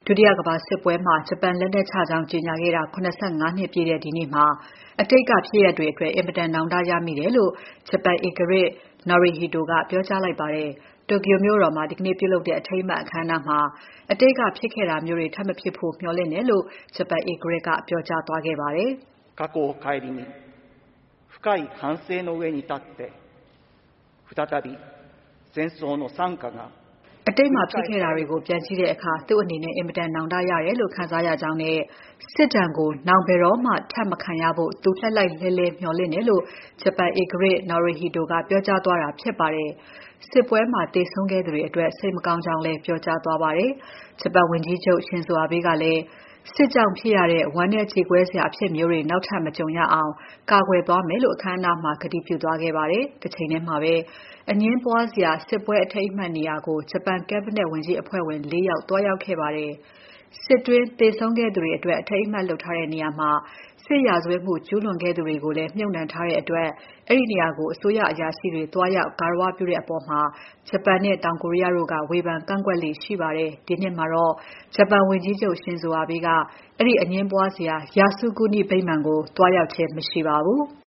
ုတိယကမ္ဘာစစ်ပွဲမှာ ဂျပန်လက်နက်ချကြောင်းကြေညာခဲ့တာ ၇၅ နှစ်ပြည့်တဲ့ဒီနေ့မှာ အတိတ်ကဖြစ်ရပ်တွေအတွက် အင်မတန်နောင်တရမိတယ်လို့ ဂျပန်ဧကရာဇ် Naruhito ကပြောကြားလိုက်ပါတယ်။ Tokyo မြို့တော်မှာ ဒီကနေ့ပြုလုပ်တဲ့ အထိမ်းအမှတ်အခမ်းအနားမှာ အတိတ်ကဖြစ်ခဲ့တာမျိုးတွေ ထပ်မဖြစ်ဖို့ မျှော်လင့်တယ်လို့ ဂျပန်ဧကရာဇ်က ပြောကြားသွားခဲ့ပါတယ်။過去を顧み、深い反省の上に立って、再び戦争の惨禍がအတိတ်မှာဖြစ်ခဲ့တာတွေကို ပြန်ကြည့်တဲ့အခါ သူ့အနေနဲ့ အင်မတန်နောင်တရတယ်လို့ ခံစားရကြောင်းနဲ့ စစ်ဒဏ်ကို နောင်ဘယ်တော့မှ ထပ်မခံရဖို့ သူလှိုက်လှိုက်လှဲလှဲ မျှော်လင့်တယ်လို့ ဂျပန်ဧကရာဇ် Naruhito ကပြောကြားသွားတာဖြစ်ပါတယ်။ စစ်ပွဲမှာသေဆုံးခဲ့သူတွေအတွက် စိတ်မကောင်းကြောင်းလည်း ပြောကြားသွားပါတယ်။ ဂျပန်ဝန်ကြီးချုပ် Shinzo Abe ကလည်း စစ်ကြောင့်ဖြစ်ရတဲ့ ဝမ်းနည်းကြေကွဲစရာအဖြစ်မျိုးတွေ နောက်ထပ်မကြုံရအောင် ကာကွယ်သွားမယ်လို့ အခမ်းအနားမှာ ကတိပြုသွားခဲ့ပါတယ်။ တချိန်ထဲမှာပဲ အငြင်းပွားစရာ စစ်ပွဲအထိမ်းအမှတ်နေရာကို ဂျပန် Cabinet ဝန်ကြီးအဖွဲ့ဝင် ၄ ယောက်သွားရောက်ခဲ့ပါတယ်။ စစ်တွင်းသေဆုံးခဲ့သူတွေအတွက် အထိမ်းအမှတ်လုပ်ထားတဲ့နေရာမှာ စစ်ရာဇဝတ်မှုကျူးလွန်ခဲ့သူတွေကိုလည်း မြှုပ်နှံထားတဲ့အတွက် အဲဒီနေရာကို အစိုးရအရာရှိတွေ သွားရောက် ဂါရဝပြုတဲ့အပေါ် ဂျပန်နဲ့ တောင်ကိုရီးယားတို့က ဝေဖန်ကန့်ကွက်လေ့ရှိပါတယ်။ ဒီနှစ်မှာတော့ ဂျပန်ဝန်ကြီးချုပ် Shinzo Abe က အဲဒီအငြင်းပွားစရာ Yasukuni ဗိမာန်ကို သွားရောက်ခြင်းမရှိပါဘူး။